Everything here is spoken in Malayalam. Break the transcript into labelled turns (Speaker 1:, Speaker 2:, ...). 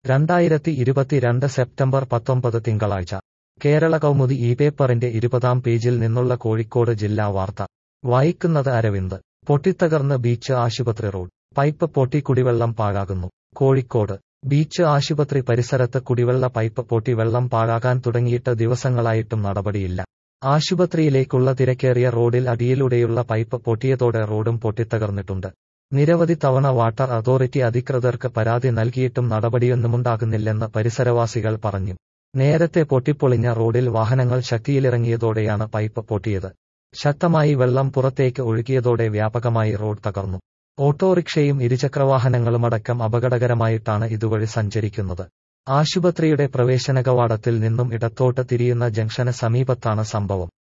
Speaker 1: 2022 സെപ്റ്റംബർ 19 തിങ്കളാഴ്ച കേരള കൗമുദി ഈ പേപ്പറിന്റെ 20-ാം പേജിൽ നിന്നുള്ള കോഴിക്കോട് ജില്ലാ വാർത്ത വായിക്കുന്നത് അരവിന്ദ്. പൊട്ടിത്തകർന്ന് ബീച്ച് ആശുപത്രി റോഡ്. പൈപ്പ് പൊട്ടി കുടിവെള്ളം പാഴാകുന്നു. കോഴിക്കോട് ബീച്ച് ആശുപത്രി പരിസരത്ത് കുടിവെള്ള പൈപ്പ് പൊട്ടി വെള്ളം പാഴാകാൻ തുടങ്ങിയിട്ട് ദിവസങ്ങളായിട്ടും നടപടിയില്ല. ആശുപത്രിയിലേക്കുള്ള തിരക്കേറിയ റോഡിൽ അടിയിലൂടെയുള്ള പൈപ്പ് പൊട്ടിയതോടെ റോഡും പൊട്ടിത്തകർന്നിട്ടുണ്ട്. നിരവധി തവണ വാട്ടർ അതോറിറ്റി അധികൃതർക്ക് പരാതി നൽകിയിട്ടും നടപടിയൊന്നുമുണ്ടാകുന്നില്ലെന്ന് പരിസരവാസികൾ പറഞ്ഞു. നേരത്തെ പൊട്ടിപ്പൊളിഞ്ഞ റോഡിൽ വാഹനങ്ങൾ ശക്തിയിലിറങ്ങിയതോടെയാണ് പൈപ്പ് പൊട്ടിയത്. ശക്തമായി വെള്ളം പുറത്തേക്ക് ഒഴുകിയതോടെ വ്യാപകമായി റോഡ് തകർന്നു. ഓട്ടോറിക്ഷയും ഇരുചക്രവാഹനങ്ങളുമടക്കം അപകടകരമായിട്ടാണ് ഇതുവഴി സഞ്ചരിക്കുന്നത്. ആശുപത്രിയുടെ പ്രവേശന കവാടത്തിൽ നിന്നും ഇടത്തോട്ട് തിരിയുന്ന ജംഗ്ഷന് സമീപത്താണ് സംഭവം.